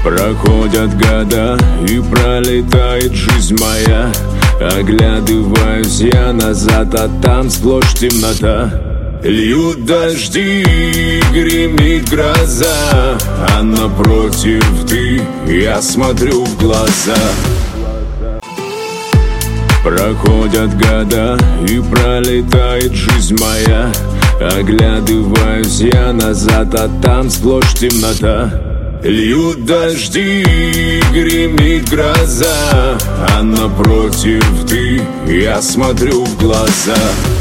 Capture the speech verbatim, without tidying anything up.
Проходят года и пролетает жизнь моя. Оглядываюсь я назад, а там сплошь темнота. Льют дожди, гремит гроза, а напротив ты, я смотрю в глаза. Проходят года и пролетает жизнь моя. Оглядываюсь я назад, а там сплошь темнота. Льют дожди, гремит гроза, а напротив ты, я смотрю в глаза.